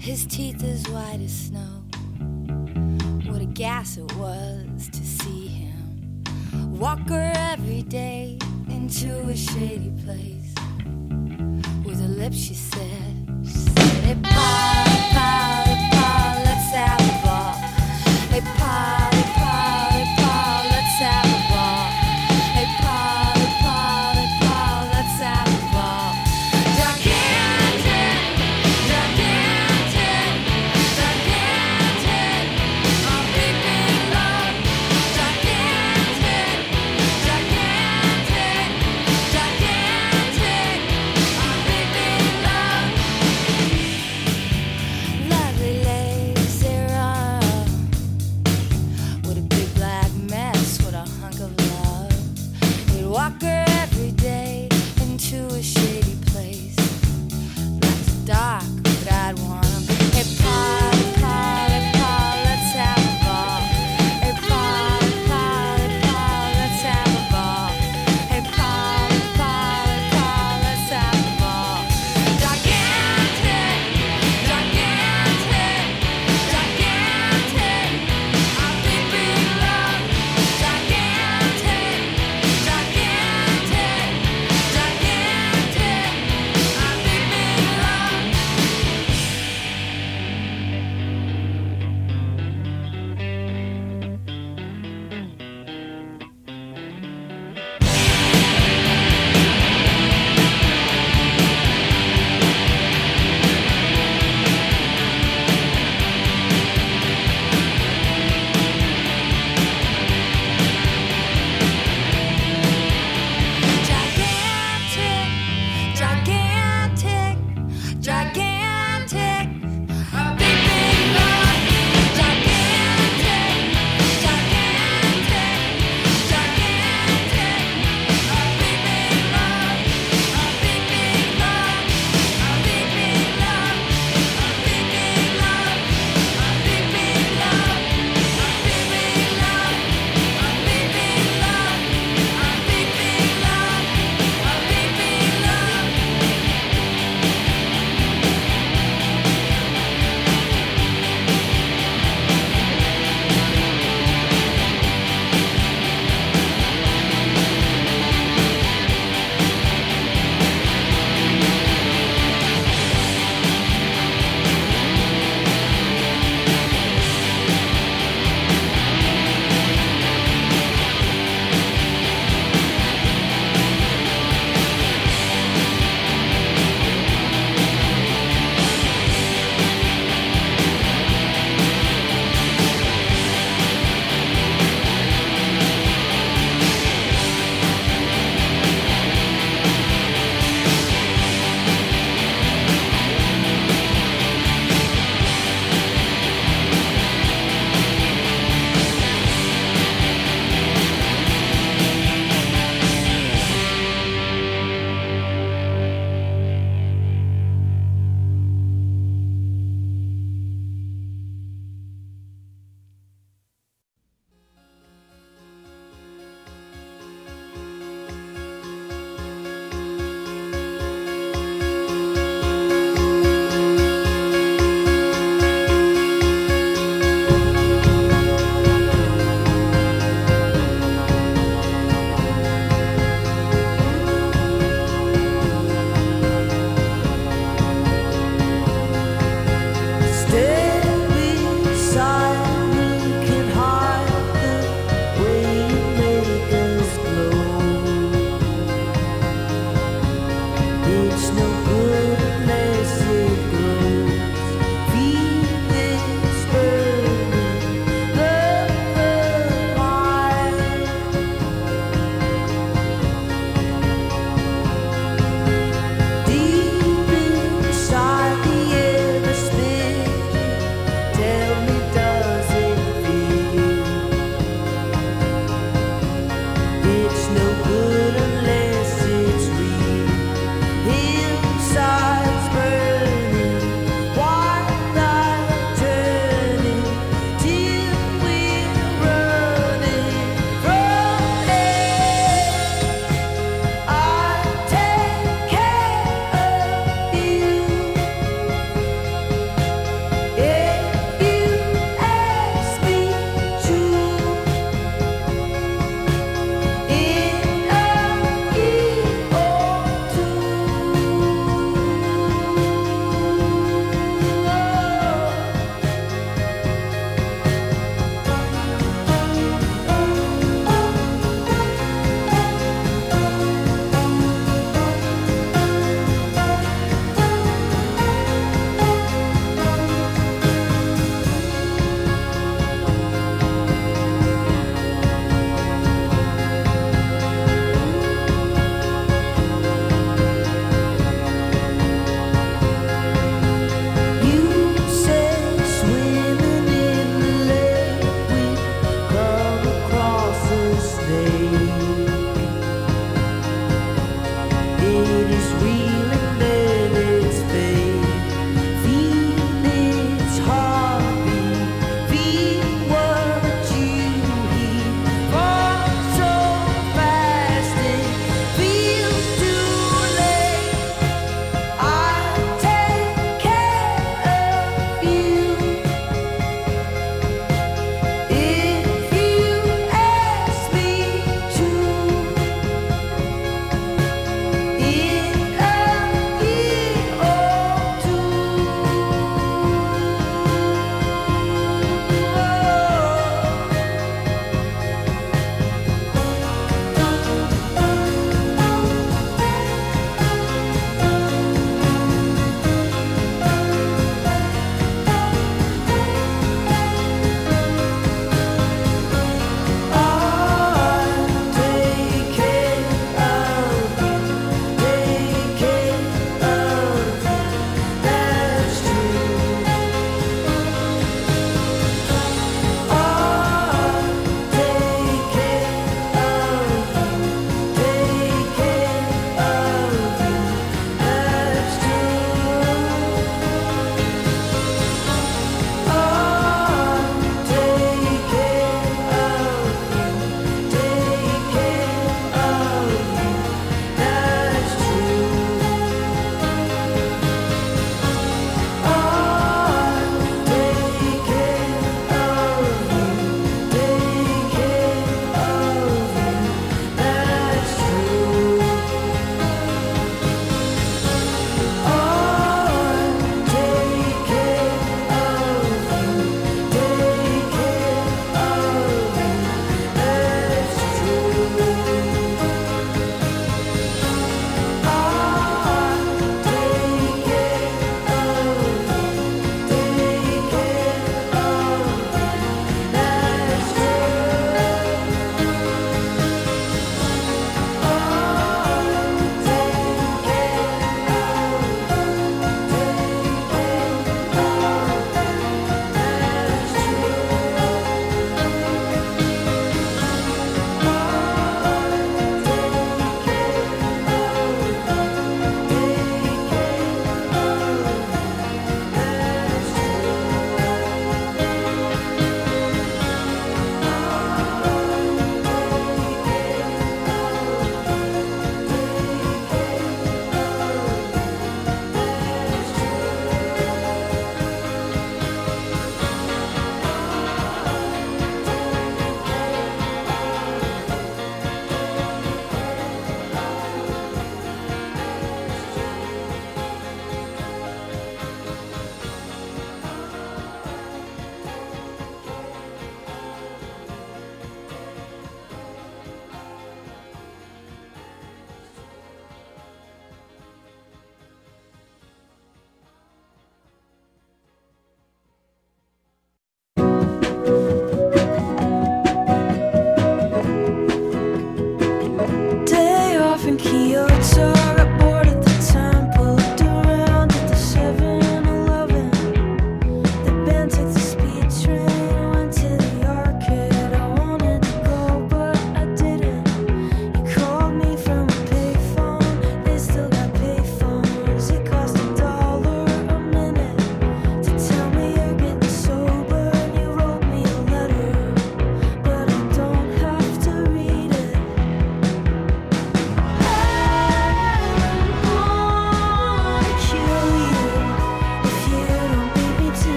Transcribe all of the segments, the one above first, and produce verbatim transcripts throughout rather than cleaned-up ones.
his teeth as white as snow. What a gas it was to see him walk her every day into a shady place. With her lips she said, she said, hey pa, pa, hey pa, let's have a ball. Hey pa, hey pa, hey pa, let's have a ball. Hey pa, hey pa, hey pa, let's have a ball. Gigantic, gigantic, gigantic, I'm beeping low. Gigantic, gigantic, gigantic, I'm beeping low.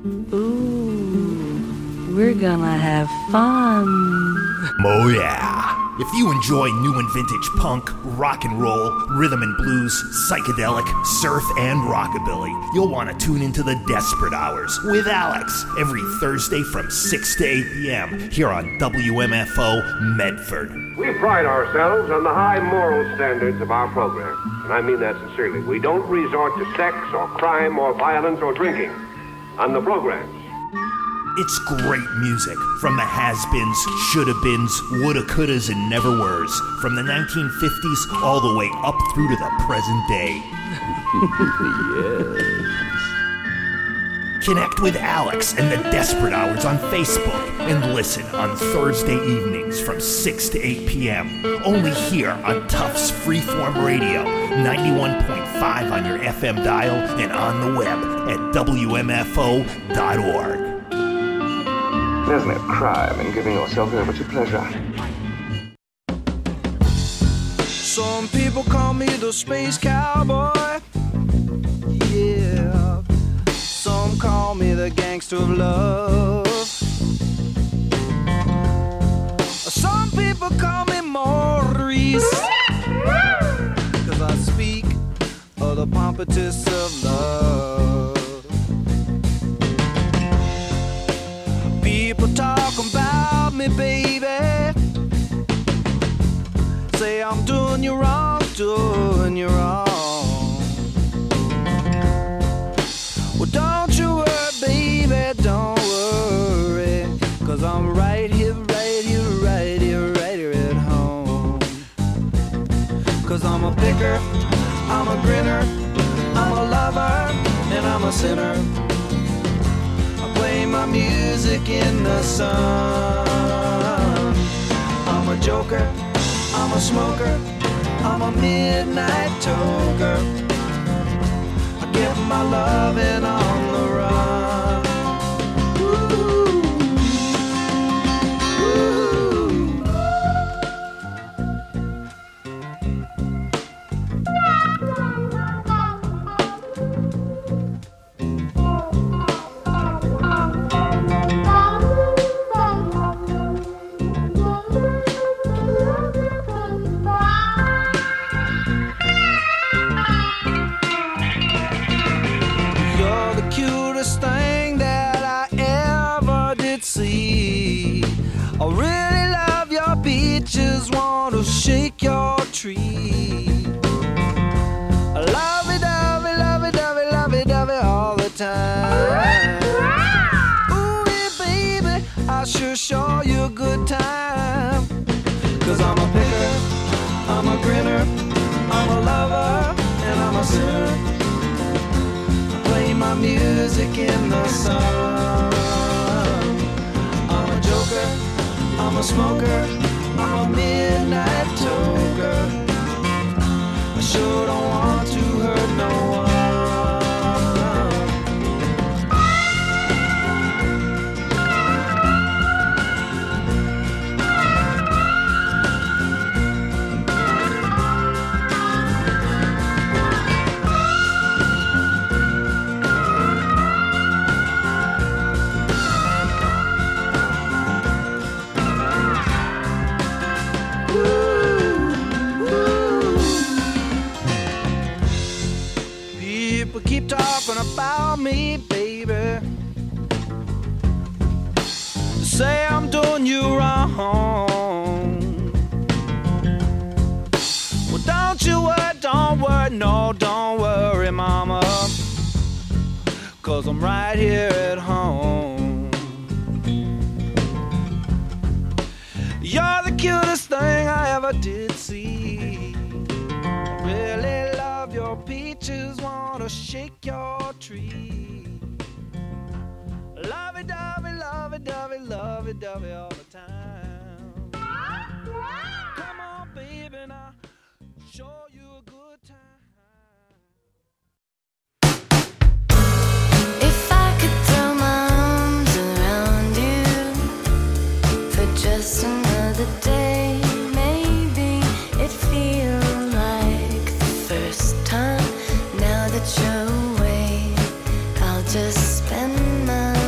Ooh, we're gonna have fun. Oh yeah. If you enjoy new and vintage punk, rock and roll, rhythm and blues, psychedelic, surf, and rockabilly, you'll want to tune into the Desperate Hours with Alex every Thursday from six to eight p.m. here on W M F O Medford. We pride ourselves on the high moral standards of our program, and I mean that sincerely. We don't resort to sex or crime or violence or drinking on the programs. It's great music from the has-beens, shoulda-beens, woulda-couldas, and never-weres, from the nineteen fifties all the way up through to the present day. Yes. Connect with Alex and the Desperate Hours on Facebook and listen on Thursday evenings from six to eight p.m. only here on Tufts Freeform Radio, ninety-one point five on your F M dial and on the web at W M F O dot org. There's no crime in giving yourself over to pleasure. Some people call me the space cowboy. Yeah. Some call me the gangster of love. Some people call me Maurice, 'cause I speak of the pompatus of love. People talk about me, baby. Say I'm doing you wrong, doing you wrong. Well, don't you worry, baby, don't worry, 'cause I'm right here, right here, right here, right here at home. 'Cause I'm a picker, I'm a grinner, I'm a lover, and I'm a sinner. Play my music in the sun. I'm a joker, I'm a smoker, I'm a midnight toker. I get my loving on the run. Ooh. I really love your beaches, want to shake your tree. I love it, love it, love it, love it, love it, love it all the time. Ooh, yeah, baby, I sure show you a good time. 'Cause I'm a picker, I'm a grinner, I'm a lover, and I'm a sinner. I play my music in the sun. I'm a joker, I'm a smoker, I'm a midnight toker. I sure don't want to hurt no one. Keep talking about me, baby. Say I'm doing you wrong. Well, don't you worry, don't worry, no, don't worry, mama. 'Cause I'm right here at home. You're the cutest thing I ever did see. I really love your peaches, wanna shake your tree. Lovey-dovey, lovey-dovey, lovey-dovey all the time. Come on, baby, now show you a good time. If I could throw my arms around you for just another day, maybe it'd feel like the first time. Now that you're away, I'll just spend my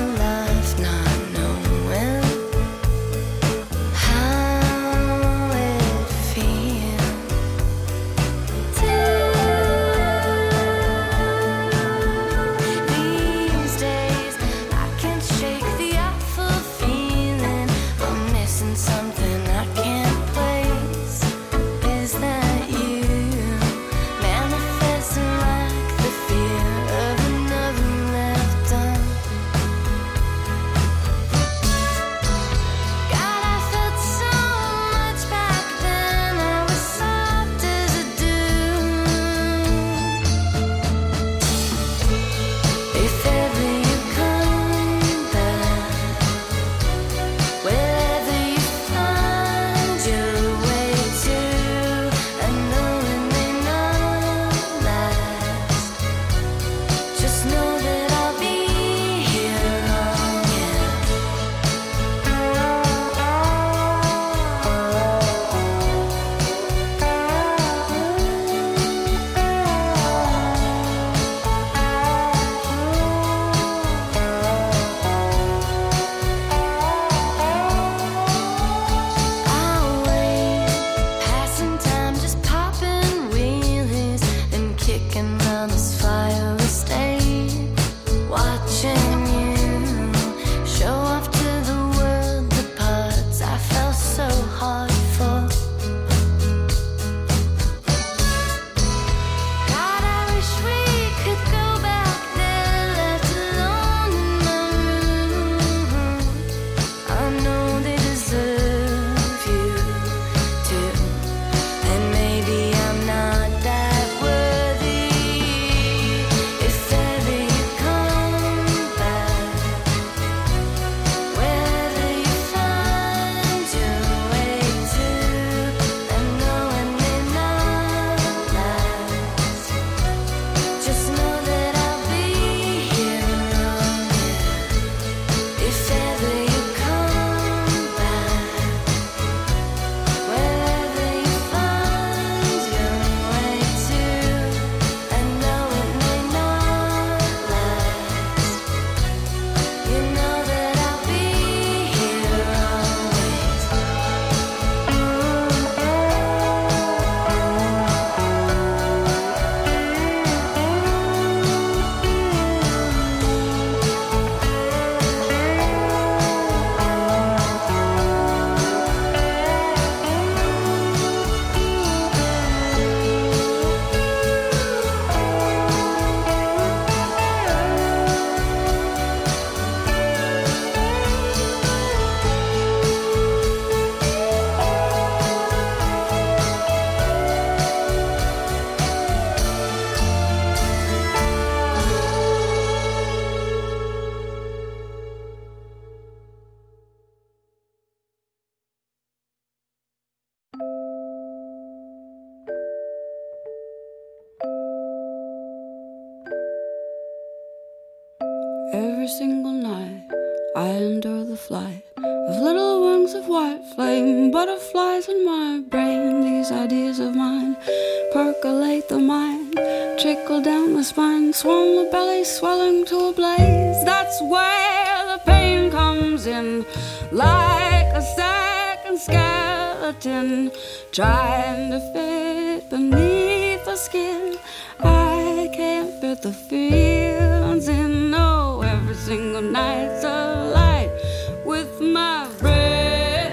Every single night I endure the flight of little wings of white flame, butterflies in my brain. These ideas of mine percolate the mind, trickle down the spine, swirl the belly, swelling to a blaze. That's where the pain comes in, like a second skeleton trying to fit beneath the skin. I can't fit the feelings in. No, every single night's a light with my brain.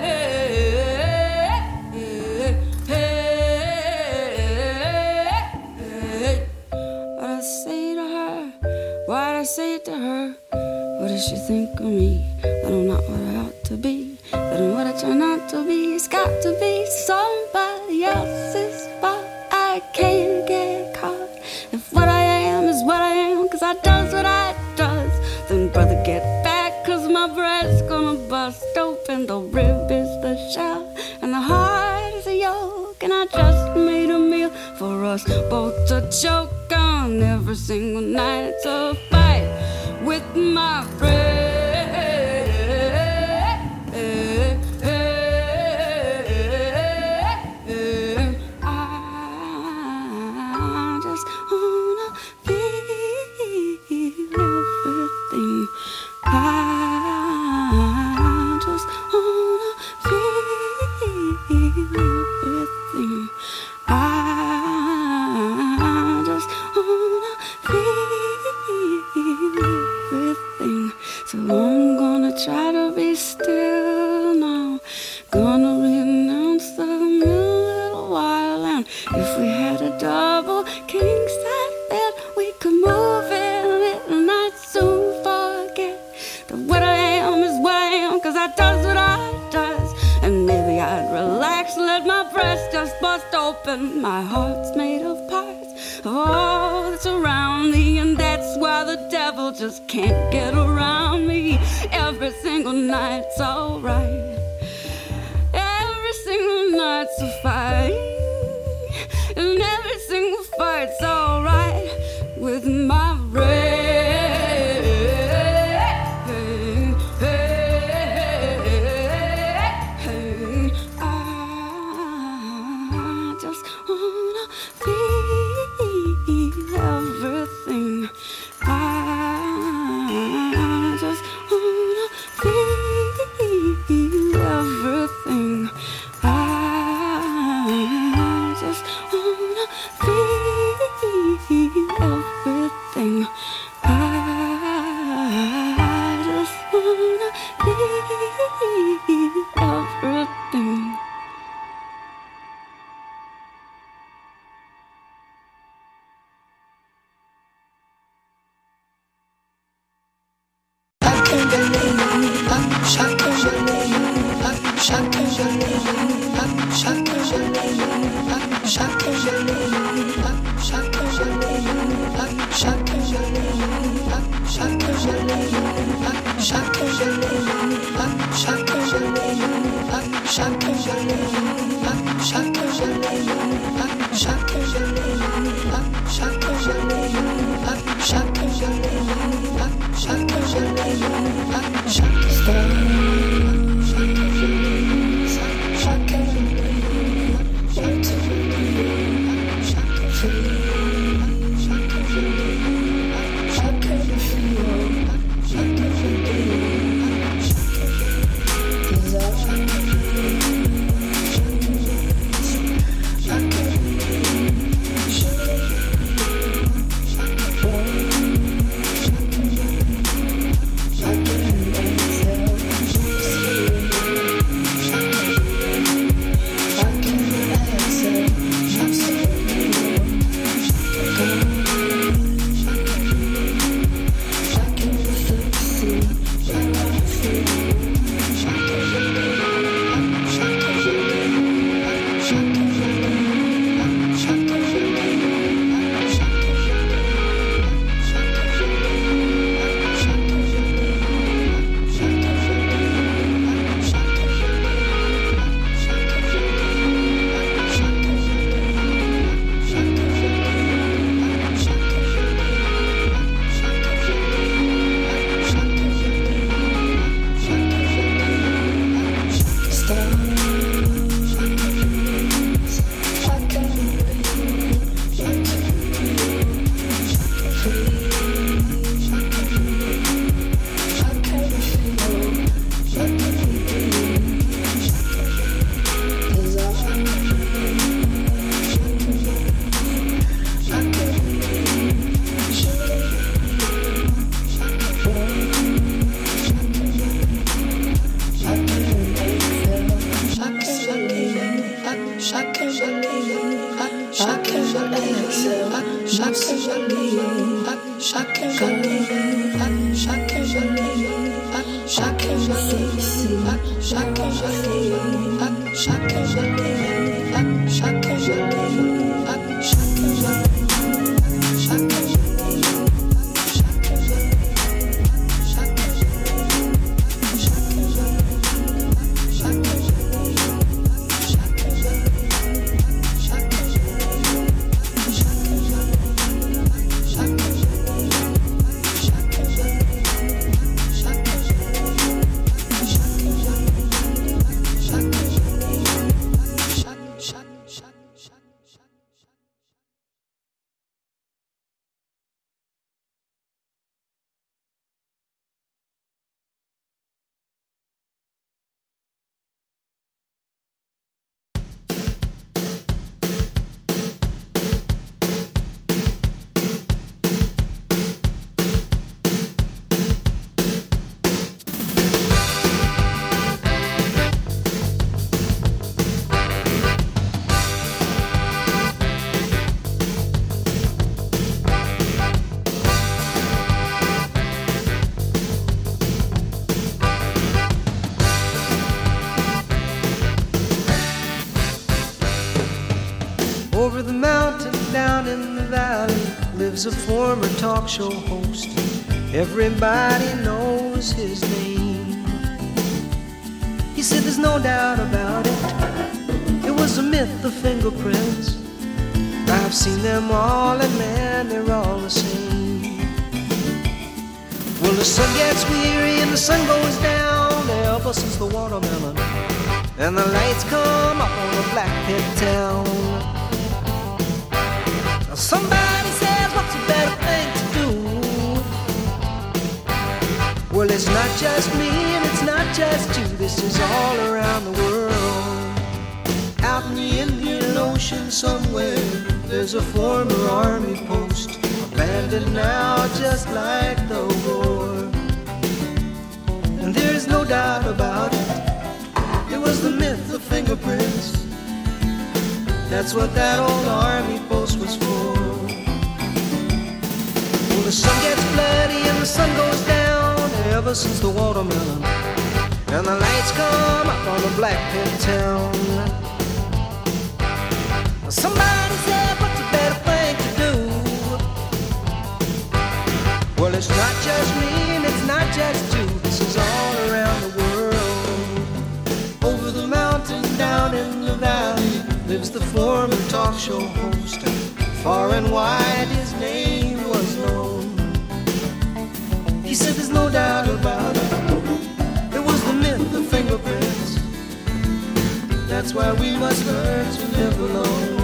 What I say to her, what I say to her, what does she think of me? That I'm not what I ought to be, that I'm what I try not to be. It's got to be somebody else's fault. I can't get caught. If what I am is what I am, cause I does what I does, then brother get back, cause my breast's gonna bust open. The rib is the shell and the heart is a yolk, and I just made a meal for us both to choke on. Every single night it's a fight with my breath. Try to be still now. Gonna renounce the middle while, and if we had a double king size bed, we could move in it, and I'd soon forget that what I am is what I am, cause I does what I does. And maybe I'd relax, let my breast just bust open. My heart's made of parts of all that's around me, and that's why the devil just can't get around me. Every single night's alright. Every single night's a fight, and every single fight's alright with my brain. I just wanna feel everything. I just wanna feel everything. I just wanna feel everything. I just wanna feel everything. Over the mountain, down in the valley, lives a former talk show host. Everybody knows his name. He said there's no doubt about it. It was a myth, the fingerprints. I've seen them all, and man, they're all the same. Well, the sun gets weary and the sun goes down. Ever since the watermelon and the lights come up on the Black Pit town. Now somebody says, what's a better thing to do? Well, it's not just me and it's not just you. This is all around the world. Out in the Indian Ocean somewhere, there's a former army post, abandoned now just like the war. And there's no doubt about it, it was the myth of fingerprints. That's what that old army post was for. Well, the sun gets bloody and the sun goes down, ever since the watermelon and the lights come up on the Black Pit town. Somebody said, what's a better thing to do? Well, it's not just me and it's not just you. This is all around the world. Over the mountain, down in the valley, lives the former talk show host. Far and wide his name was known. He said there's no doubt about it, it was the myth of fingerprints. That's why we must learn to live alone.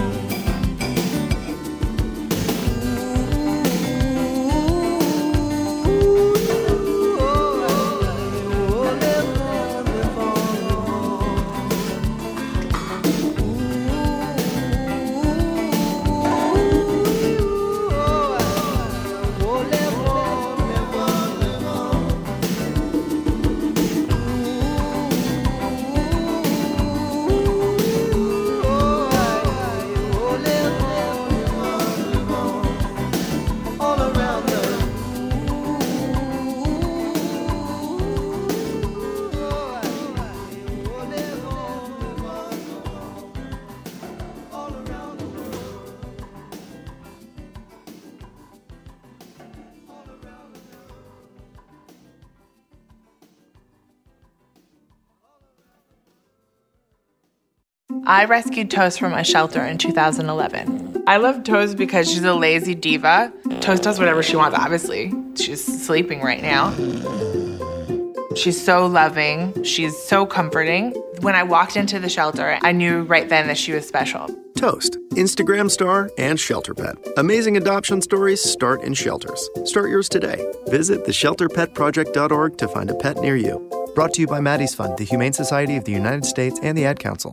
I rescued Toast from a shelter in two thousand eleven. I love Toast because she's a lazy diva. Toast does whatever she wants, obviously. She's sleeping right now. She's so loving. She's so comforting. When I walked into the shelter, I knew right then that she was special. Toast, Instagram star and shelter pet. Amazing adoption stories start in shelters. Start yours today. Visit the shelter pet project dot org to find a pet near you. Brought to you by Maddie's Fund, the Humane Society of the United States, and the Ad Council.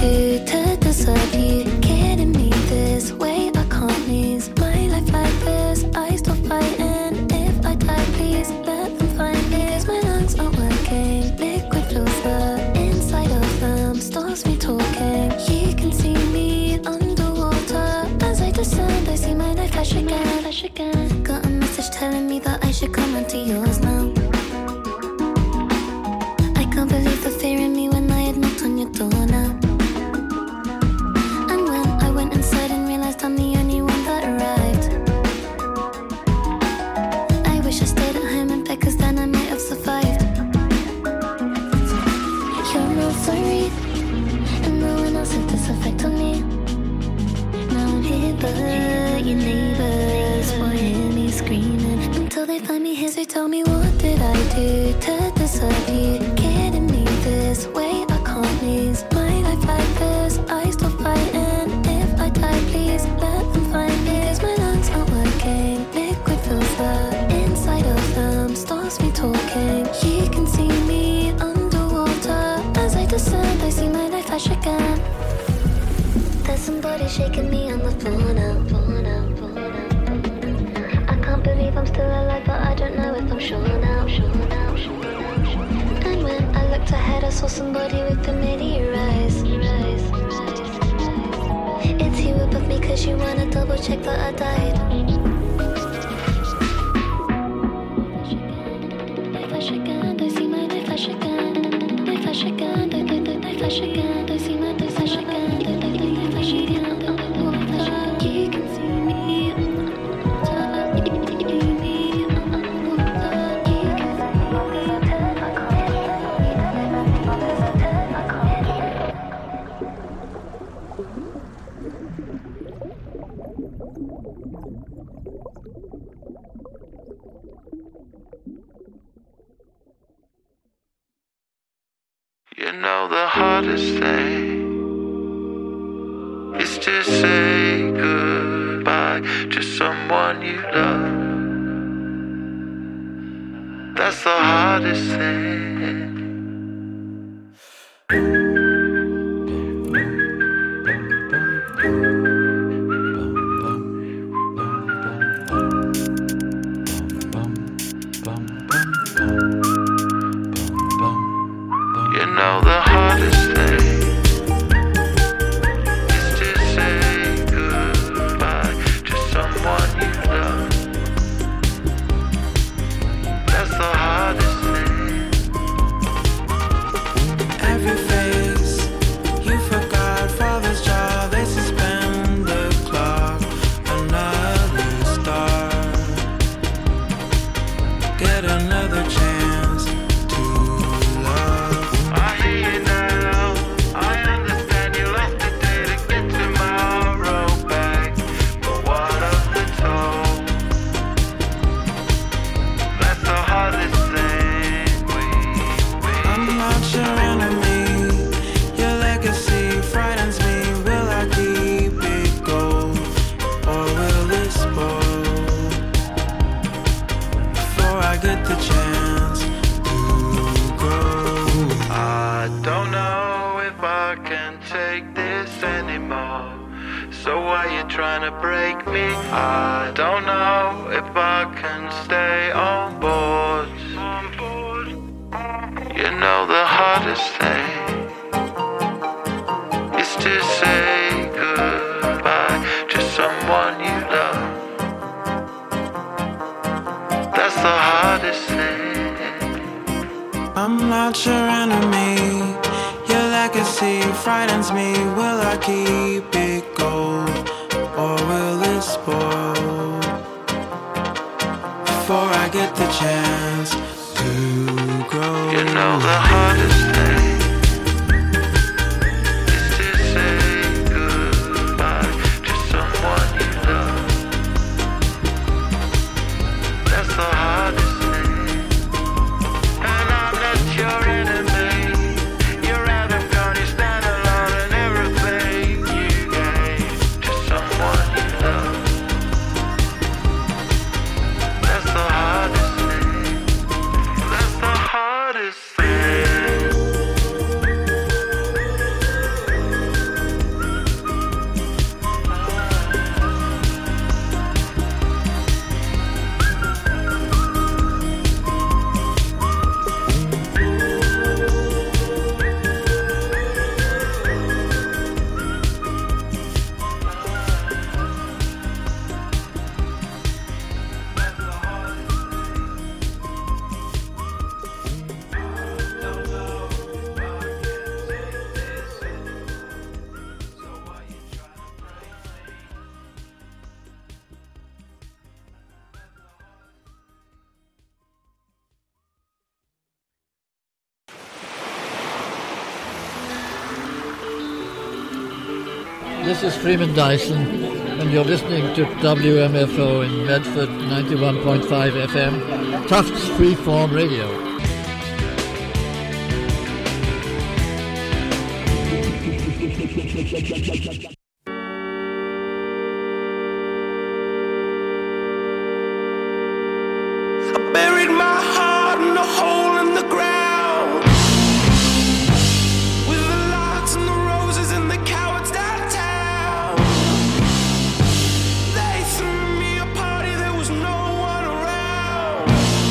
do to deserve you? Kidding me this way, I can't lose my life like this. I stop fighting. If I die, please let them find me. Cause my lungs aren't working. Liquid fills the inside of them, stops me talking. You can see me underwater. As I descend, I see my life flash again, flash again. Got a message telling me that I should come onto yours now. I can't believe the fear in me when I had knocked on your door now. And when I went inside and realized I'm the only one that arrived, I wish I stayed at home in bed, cause then I might have survived. You're all sorry, and no one else had this effect on me. Now I'm here, but your neighbors won't hear me screaming until they find me here. So tell me, what did I do to deserve you? Kidding me this way, I can't lose my life like this. I stop fighting. If I die, please let them find me. Cause my lungs aren't working. Liquid fills the inside of them, stops me talking. You can see me underwater. As I descend, I see my life flash again. There's somebody shaking me on the floor now, floor now, floor now. I can't believe I'm still alive, but I don't know if I'm sure now, sure now, sure now, sure now. And when I looked ahead, I saw somebody with familiar eyes. It's you above me, cause you wanna double check that I died. I flash again, I see my life flash again. I flash again, I flash again, I see my life flash again. You can see me. You know the hardest thing is to say goodbye to someone you love. That's the hardest thing. You know the hardest thing is to say goodbye to someone you love. That's the hardest thing. Every face you forgot, father's job, they suspend the clock. Another star, get another chance to love. I hear you now, I understand you lost the day to get tomorrow back. But what of the toll? That's the hardest thing we be. I'm not your enemy, your legacy frightens me. Will I keep it gold, or will it spoil before I get the chance to grow? I don't know if I can take this anymore. So why you trying to break me? I don't know if I can stay on board. You know the hardest thing is to say goodbye to someone you love. That's the hardest thing. I'm not your enemy, your legacy frightens me. Will I keep it gold, or will it spoil before I get the chance to grow? You know the hardest thing is to say goodbye to someone you love. That's the hardest thing. And I'm not your enemy, you're out of gun, you stand alone, and everything you gave to someone you love. That's the hardest thing. That's the hardest thing. This is Freeman Dyson, and you're listening to W M F O in Medford, ninety-one point five F M, Tufts Freeform Radio. I buried my heart in a hole in the ground, with the lights and the roses and the cowards downtown. They threw me a party, there was no one around.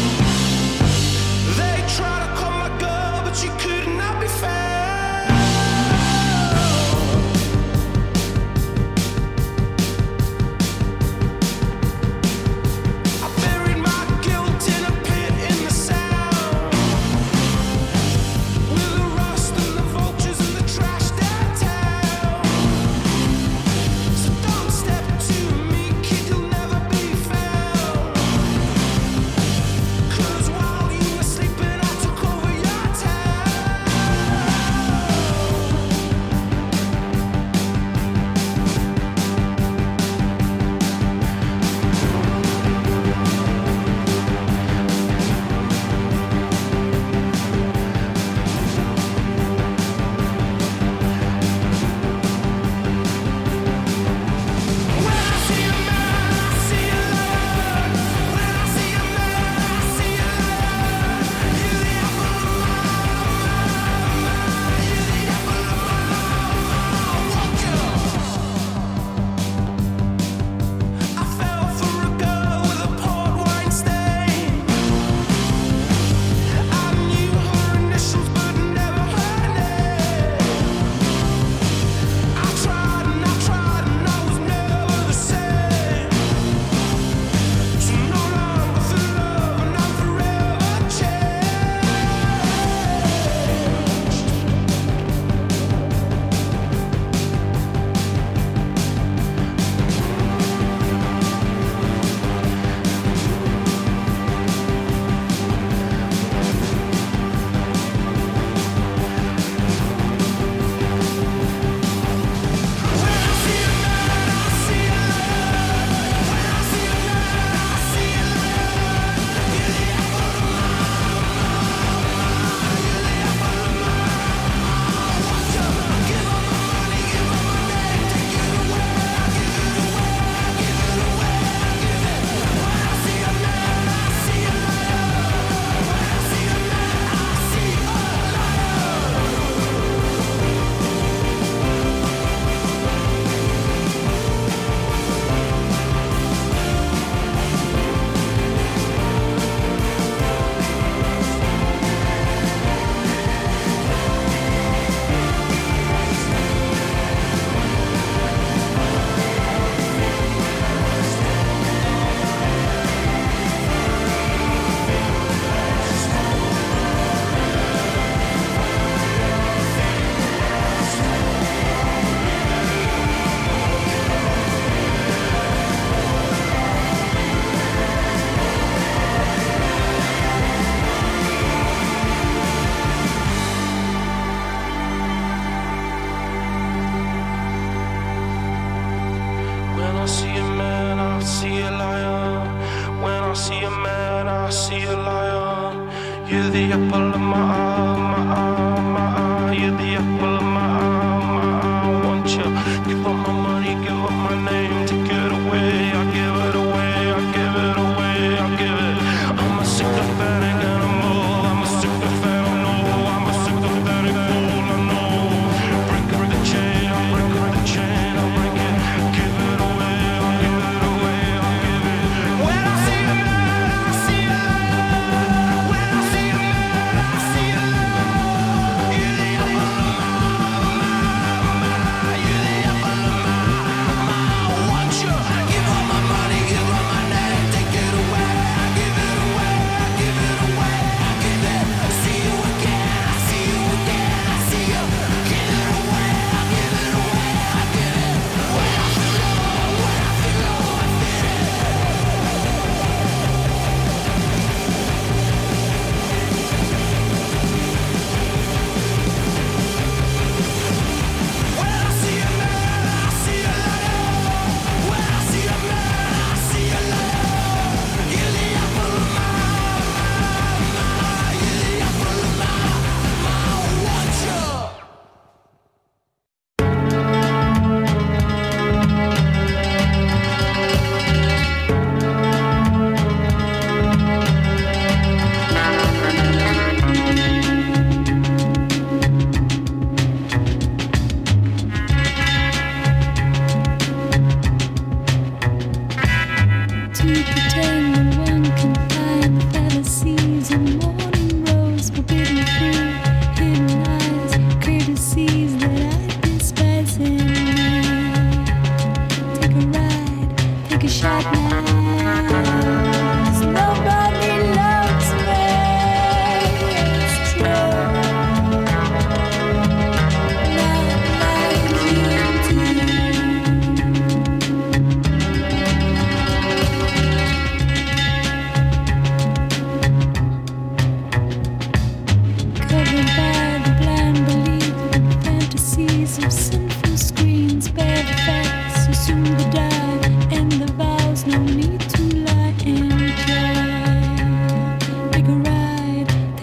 They tried to call my girl, but she could not be found. You're the apple of my eye, my eye, my eye. You're the apple of my eye, my eye. Won't you give up my money, give up my name, take it away. I give it away, I give it away, I give it. I'm a sycophantic animal, I'm a sycophantic, no. I'm a sycophantic fool, I know. Break up the chain, I break up the chain, I break it. Give it away, I give it away, I give it. When I see a man, I see a lion. When I see a man, I see a lion.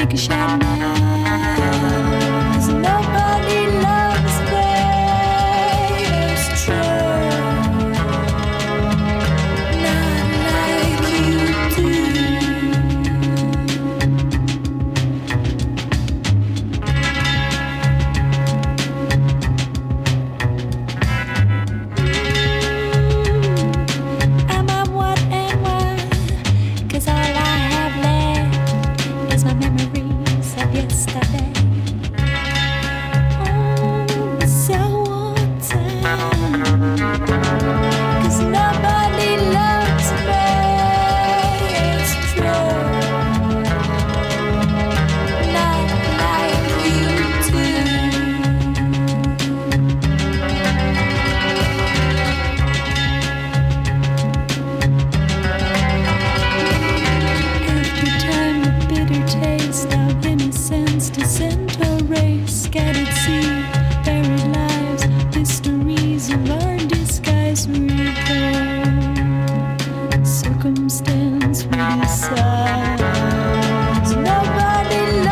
take a shot now. 'Cause nobody loves me. It's true. Not like you do. Am I what and why? 'Cause all I have left is my memories of yesterday. Oh, so on time. 'Cause nobody loves me. It's true. Not like you do. Every time the bitter taste of innocence disintegrates, scattered seed, buried lives, mysteries of our disguise reveal. Circumstance we decide. Nobody